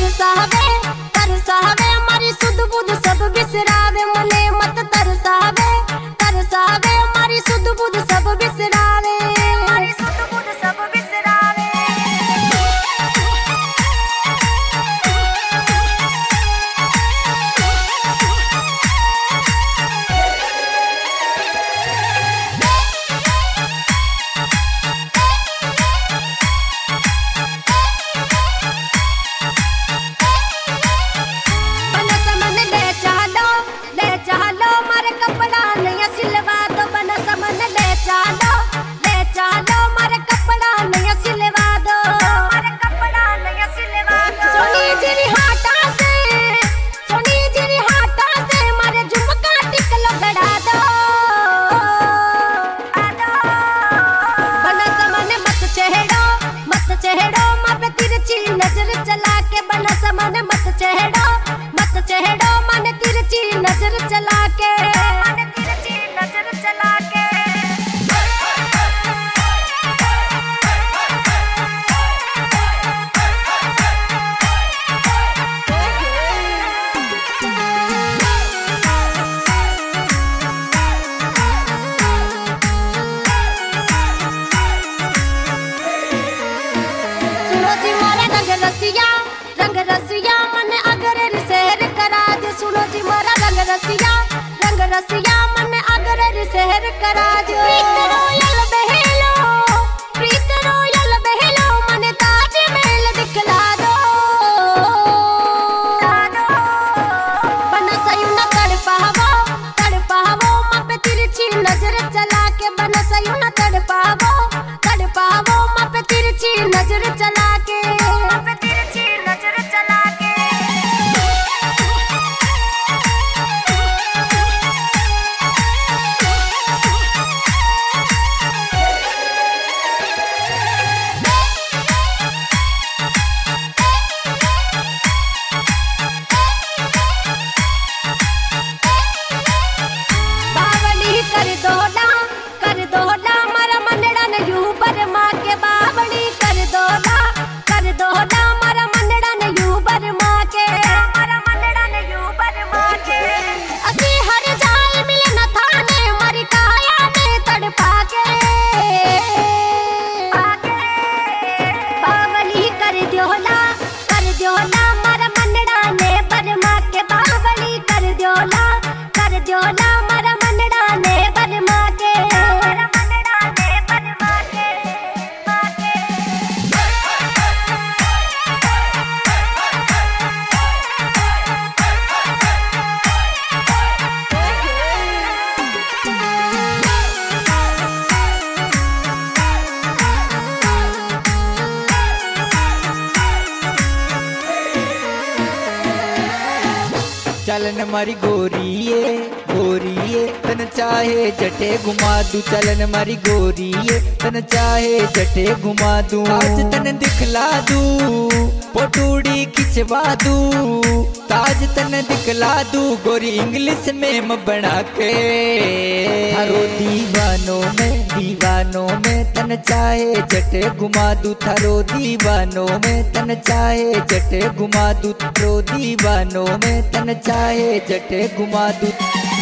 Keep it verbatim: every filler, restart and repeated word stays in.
तरसावे तरसावे मारी सुध बुध सब बिसरावे मने मत तरसावे तरसावे मारी सुध बुध सब बिसरावे मारी सुध बुध सब बिसरावे। नजर चला के बना समन मत चेहड़ो मत चेहड़ो मन तिरछी नजर चला के मन तिरछी नजर चला के। रसिया रंग रसिया मन अगर शहर करा दे सुनो जी मोरा रंग रसिया रंग रसिया मन अगर शहर करा दे। प्रीत रोयल बहेलो प्रीत रोयल बहेलो मन ताज महल दिखला दो बना सयू न तड़ पावो तड़ पावो मां पे तिरछी नजर चला के बना सयू न तड़ पावो तड़ पावो मां पे तिरछी नजर चला के नजर चला के। बावली कर दोला कर दोला मारा मनड़ा ने यू पर मां के बावली कर दोला कर दोला मारा मनड़ा ने यू पर मां के मारा मनड़ा ने यू पर मां के। असी हर जाए मिले न थाने मारी काया में तड़पा के बावली कर दोला कर दोला मारा मनड़ा ने पर मां के बावली कर दोला कर दोला मारा मनड़ा ने पर मां के मारा मनड़ा ने पर मां के मां के। चलन मारी गोरिये गोरिये तन चाहे जटे घुमा दू चलन मारी गोरिये तन चाहे जटे घुमा दू आज तन दिखला दू पोटूड़ी खिंचवा दू ताज तन दिखला दू गोरी इंग्लिश में म बना के। थारो दीवानों में दीवानों में तन चाहे जटे घुमा दू थारो दीवानों में तन चाहे जटे घुमा दू थारो दीवानों में तन चाहे जटे घुमा दू।